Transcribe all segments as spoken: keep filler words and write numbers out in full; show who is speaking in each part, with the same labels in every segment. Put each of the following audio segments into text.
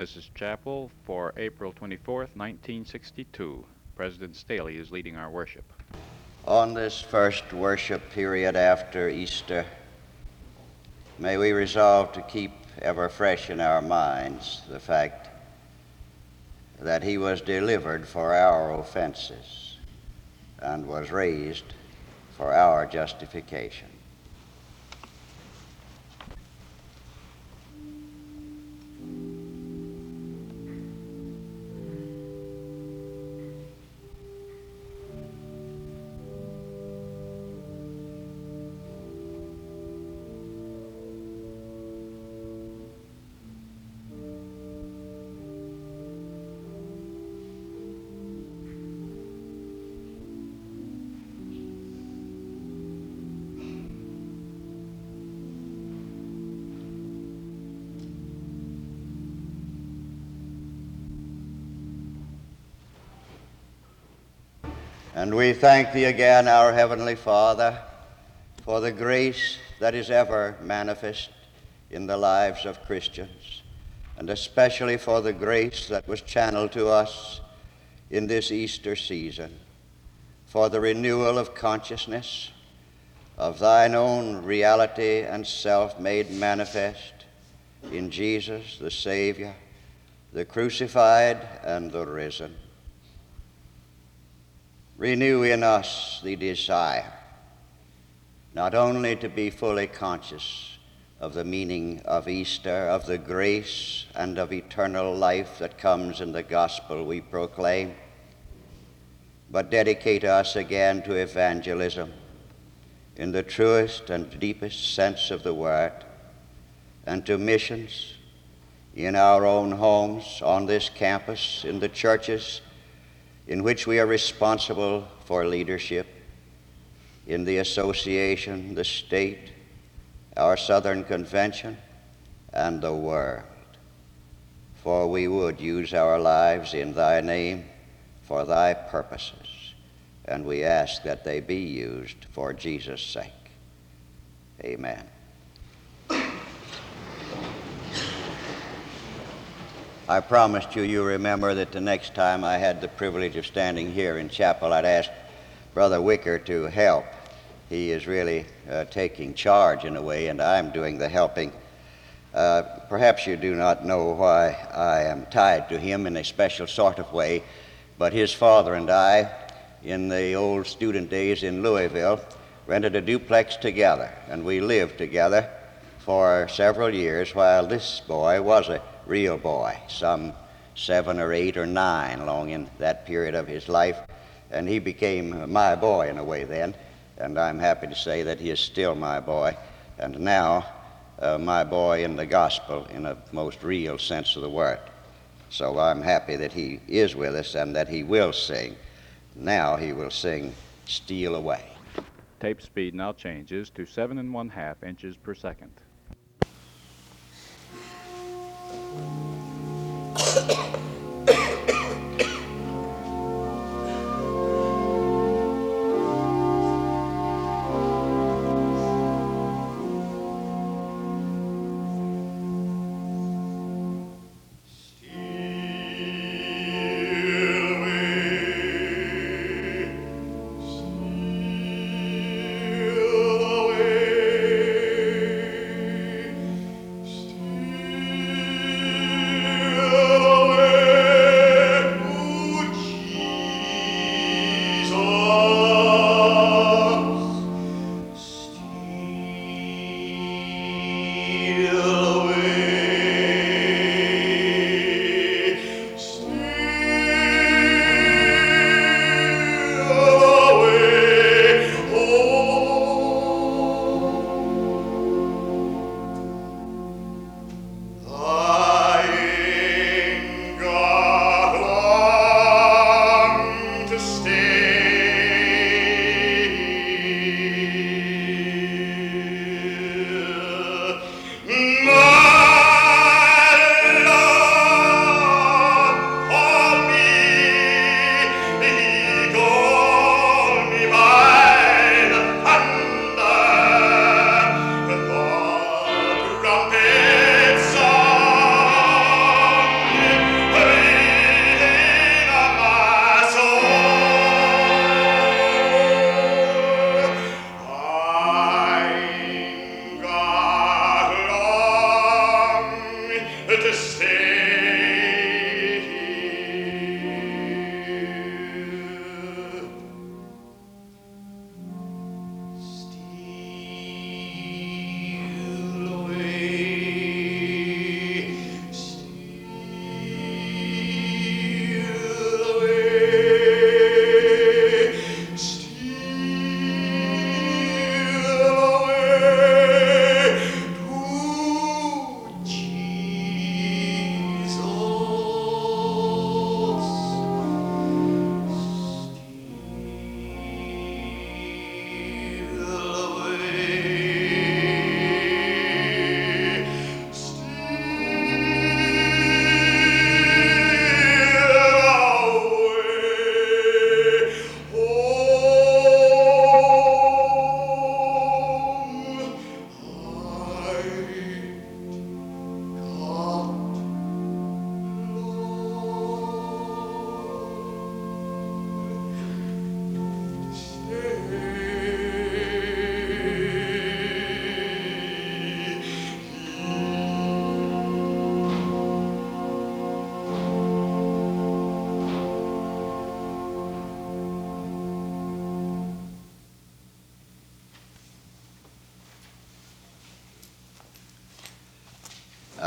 Speaker 1: This is chapel for April twenty-fourth, nineteen sixty-two. President Staley is leading our worship.
Speaker 2: On this first worship period after Easter, may we resolve to keep ever fresh in our minds the fact that he was delivered for our offenses and was raised for our justification. And we thank thee again, our Heavenly Father, for the grace that is ever manifest in the lives of Christians, and especially for the grace that was channeled to us in this Easter season, for the renewal of consciousness of thine own reality and self made manifest in Jesus, the Savior, the crucified and the risen. Renew in us the desire not only to be fully conscious of the meaning of Easter, of the grace and of eternal life that comes in the gospel we proclaim, but dedicate us again to evangelism in the truest and deepest sense of the word, and to missions in our own homes, on this campus, in the churches in which we are responsible for leadership, in the association, the state, our Southern Convention, and the world. For we would use our lives in thy name for thy purposes, and we ask that they be used for Jesus' sake. Amen. I promised you, you remember, that the next time I had the privilege of standing here in chapel, I'd ask Brother Wicker to help. He is really uh, taking charge in a way, and I'm doing the helping. Uh, perhaps you do not know why I am tied to him in a special sort of way, but his father and I, in the old student days in Louisville, rented a duplex together, and we lived together for several years while this boy was a real boy, some seven or eight or nine along in that period of his life, and he became my boy in a way then, and I'm happy to say that he is still my boy, and now uh, my boy in the gospel in a most real sense of the word. So I'm happy that he is with us and that he will sing. Now he will sing "Steal Away."
Speaker 1: Tape speed now changes to seven and one half inches per second.
Speaker 3: Steal away.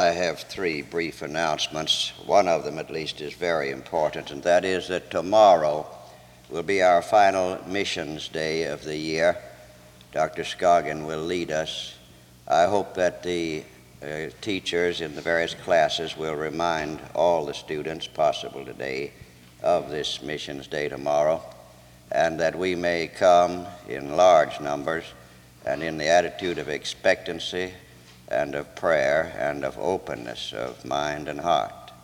Speaker 2: I have three brief announcements. One of them, at least, is very important, and that is that tomorrow will be our final missions day of the year. Doctor Scoggin will lead us. I hope that the uh, teachers in the various classes will remind all the students possible today of this missions day tomorrow, and that we may come in large numbers and in the attitude of expectancy and of prayer and of openness of mind and heart.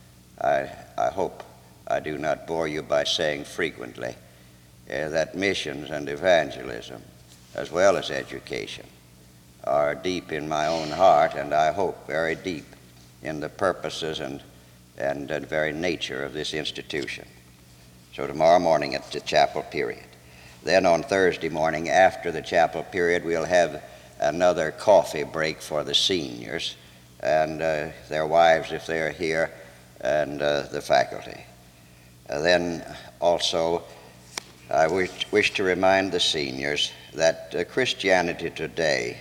Speaker 2: I, I hope I do not bore you by saying frequently uh, that missions and evangelism, as well as education, are deep in my own heart, and I hope very deep in the purposes and, and the very nature of this institution. So tomorrow morning at the chapel period. Then on Thursday morning after the chapel period, we'll have another coffee break for the seniors and uh, their wives if they're here, and uh, the faculty. Uh, then also I wish, wish to remind the seniors that uh, Christianity Today,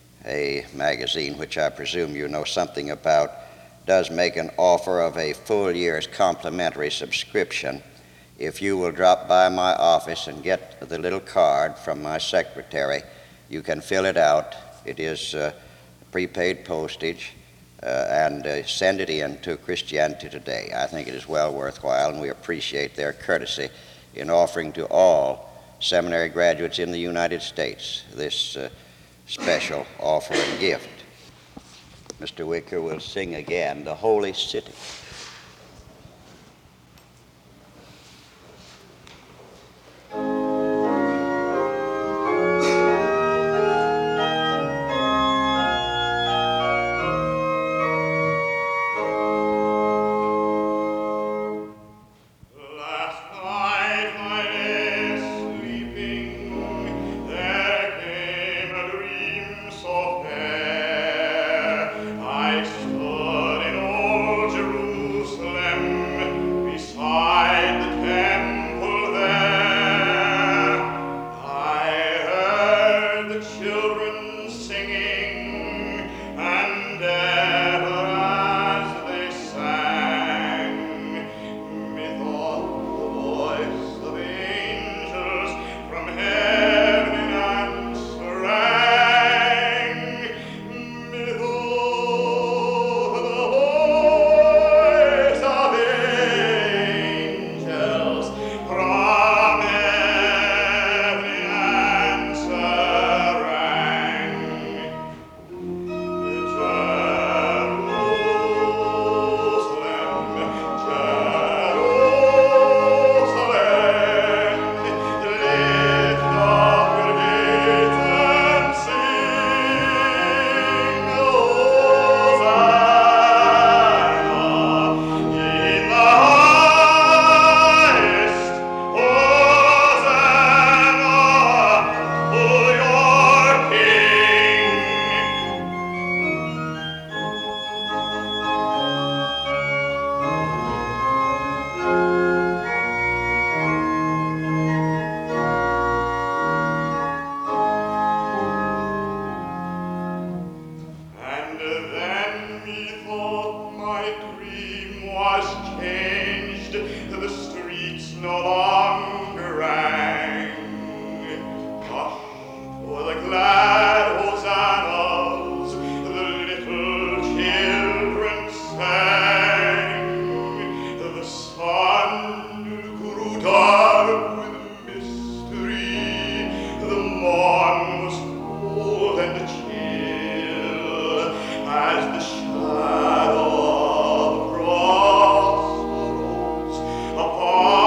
Speaker 2: a magazine which I presume you know something about, does make an offer of a full year's complimentary subscription if you will drop by my office and get the little card from my secretary. You can fill it out. It is uh, prepaid postage, uh, and uh, send it in to Christianity Today. I think it is well worthwhile, and we appreciate their courtesy in offering to all seminary graduates in the United States this uh, special offer and gift. Mister Wicker will sing again, "The Holy City."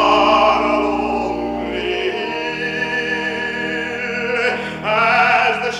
Speaker 3: As the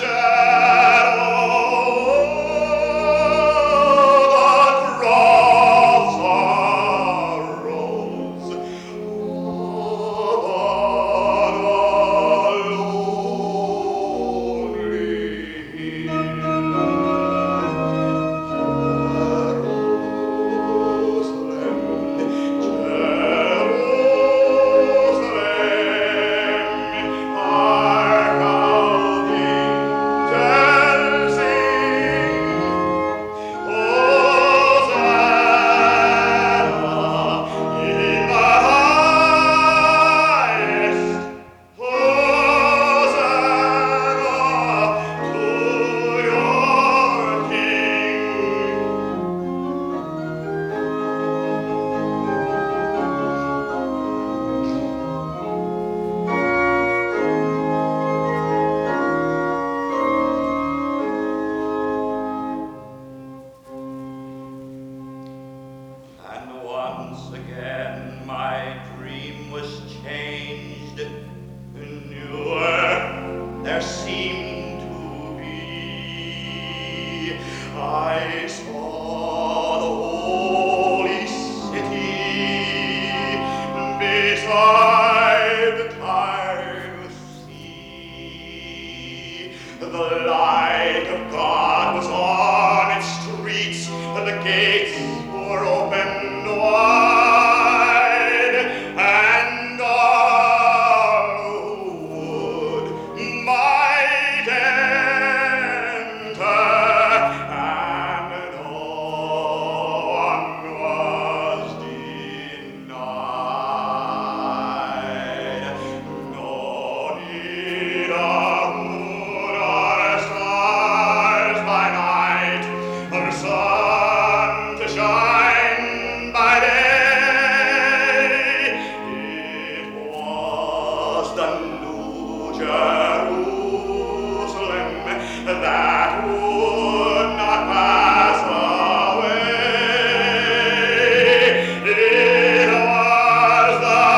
Speaker 3: once again my dream was changed. Newer there seemed to be. I saw the holy city beside the tired sea. The light of God was on its streets, and the gates were opened wide, and all who would might enter, and no one was denied. No need of moon or stars by night, or sun to shine by day. It was the New Jerusalem that would not pass away. It was the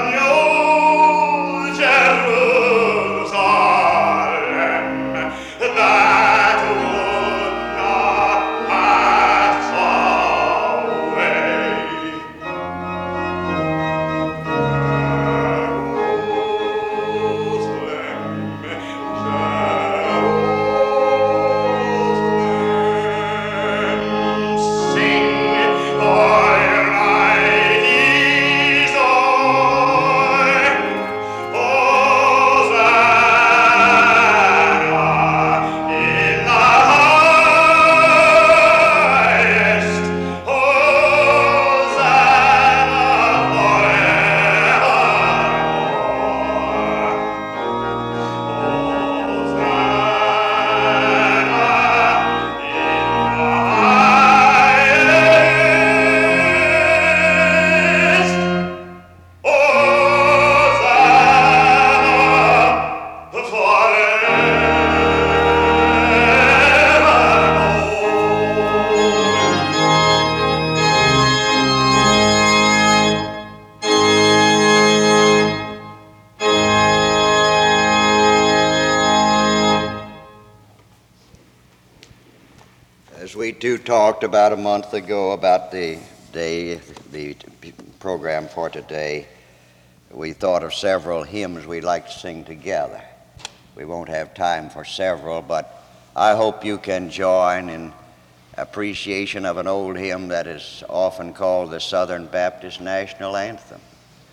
Speaker 3: New Jerusalem that would not pass away. Jerusalem, Jerusalem, sing for your mighty Zion. Hosanna in the highest. Hosanna forevermore.
Speaker 2: As we too talked about a month ago about the day, the t- program for today, we thought of several hymns we'd like to sing together. We won't have time for several, but I hope you can join in appreciation of an old hymn that is often called the Southern Baptist National Anthem.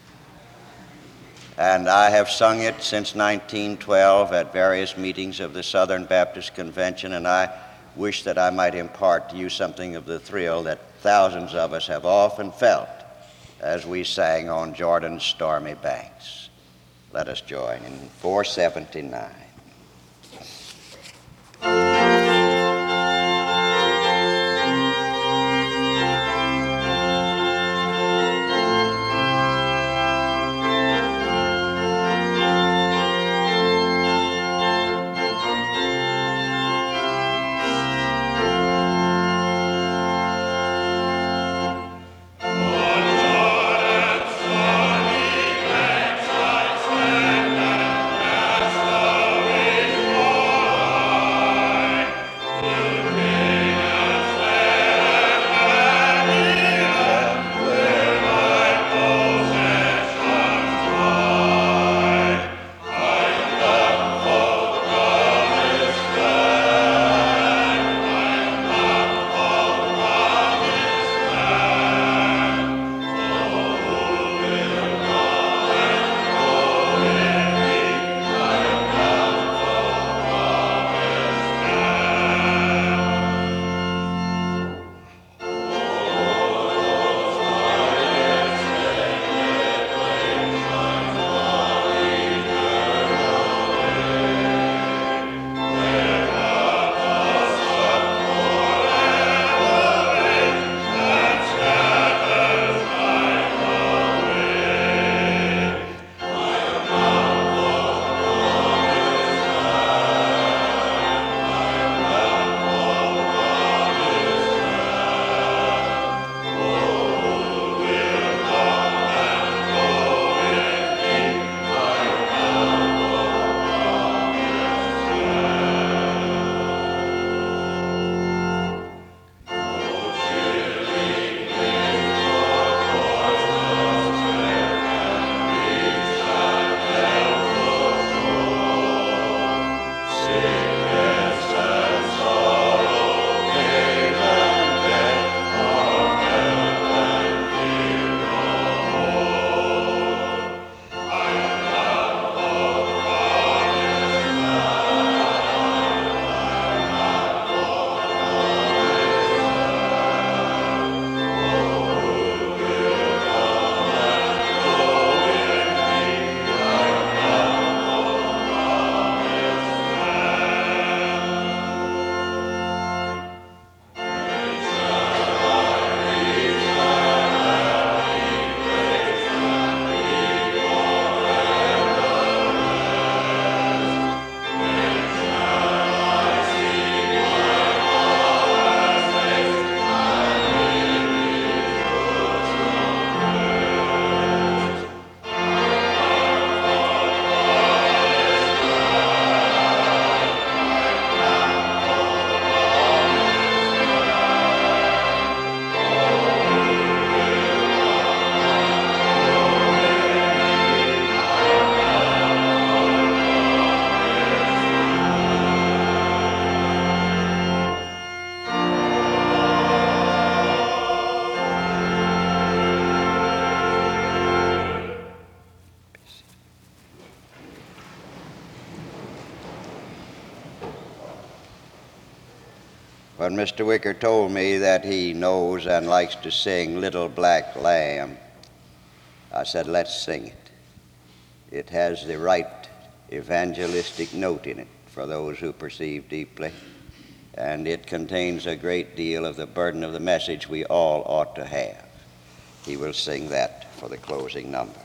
Speaker 2: And I have sung it since nineteen twelve at various meetings of the Southern Baptist Convention, and I wish that I might impart to you something of the thrill that thousands of us have often felt as we sang on Jordan's stormy banks. Let us join in four seventy-nine.
Speaker 3: On Jordan's stormy banks I stand and cast
Speaker 2: When Mister Wicker told me that he knows and likes to sing Little Black Lamb, I said, let's sing it. It has the right evangelistic note in it for those who perceive deeply, and it contains a great deal of the burden of the message we all ought to have. He will sing that for the closing number.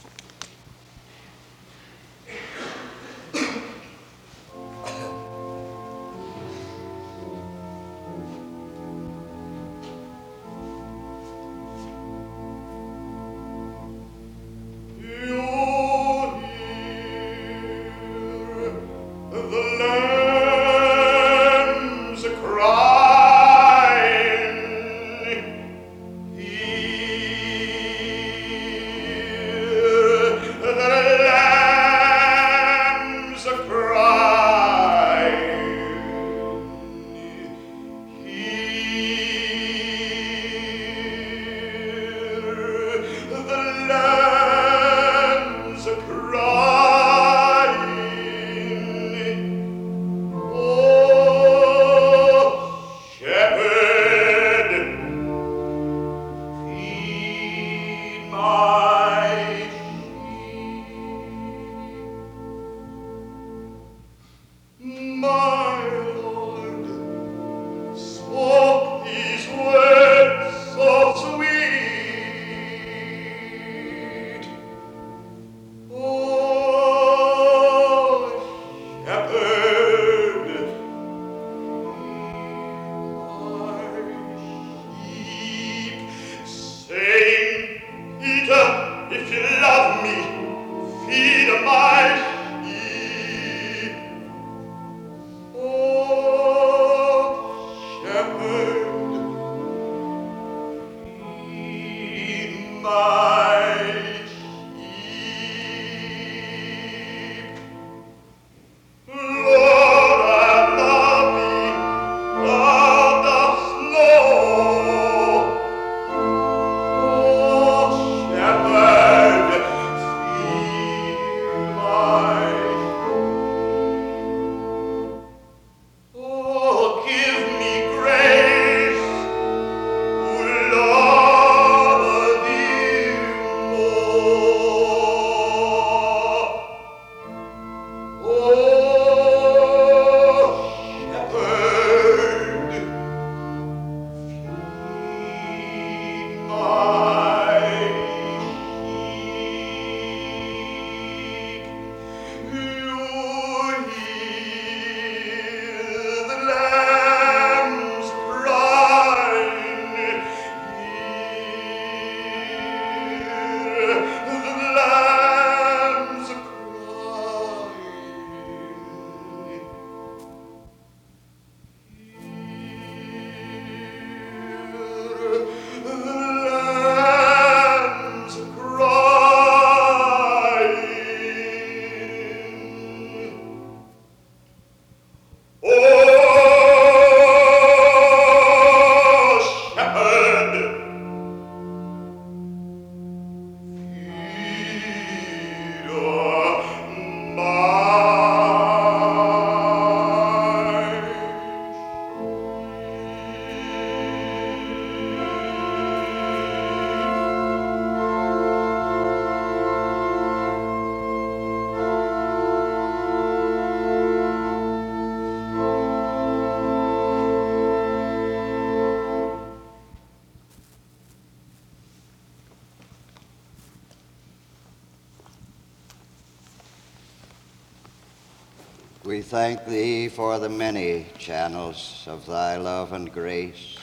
Speaker 2: We thank Thee for the many channels of Thy love and grace,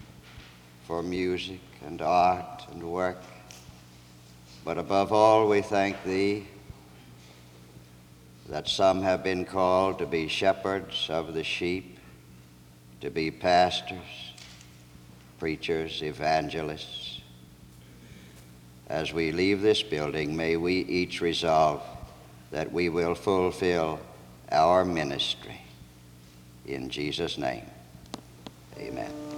Speaker 2: for music and art and work. But above all, we thank Thee that some have been called to be shepherds of the sheep, to be pastors, preachers, evangelists. As we leave this building, may we each resolve that we will fulfill our ministry. In Jesus' name, amen.